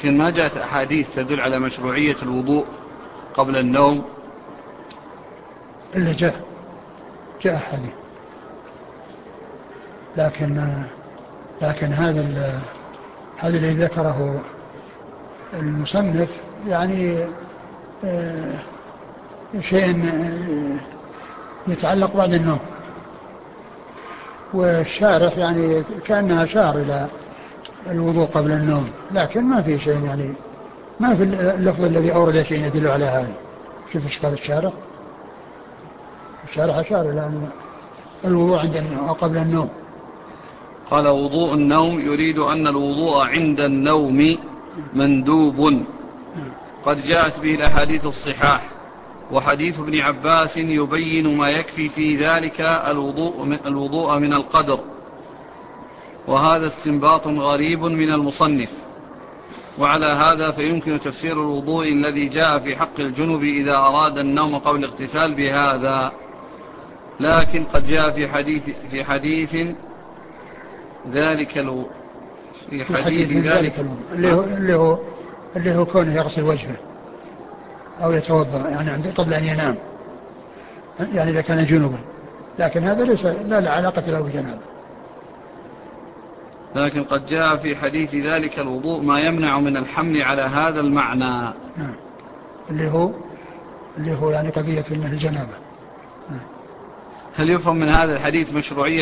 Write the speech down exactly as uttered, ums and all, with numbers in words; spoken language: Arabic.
لكن ما جاءت أحاديث تدل على مشروعية الوضوء قبل النوم؟ إلا جاء جاء حديث، لكن لكن هذا هذا الذي ذكره المصنف يعني شيء يتعلق بعد النوم، والشارح يعني كأنها أشار إلى الوضوء قبل النوم، لكن ما في شيء يعني ما في اللفظ الذي أورد شيء يدل على هذا. شوف ايش قال الشارح. الشارح أشار إلى أن الوضوء عند النوم وقبل النوم. قال وضوء النوم يريد أن الوضوء عند النوم مندوب قد جاءت به الأحاديث الصحاح، وحديث ابن عباس يبين ما يكفي في ذلك الوضوء من, الوضوء من القدر، وهذا استنباط غريب من المصنف. وعلى هذا فيمكن تفسير الوضوء الذي جاء في حق الجنب إذا أراد النوم قبل الاغتسال بهذا، لكن قد جاء في حديث في حديث ذلك الو في في حديث حديث ذلك ذلك اللي هو اللي هو اللي هو كونه يغسل وجهه أو يتوضأ يعني عند قبل أن ينام، يعني إذا كان جنوبا، لكن هذا ليس لا علاقة له بجنابه. لكن قد جاء في حديث ذلك الوضوء ما يمنع من الحمل على هذا المعنى. نعم. اللي هو اللي هو يعني قضية الجنابة. هل يفهم من هذا الحديث مشروعية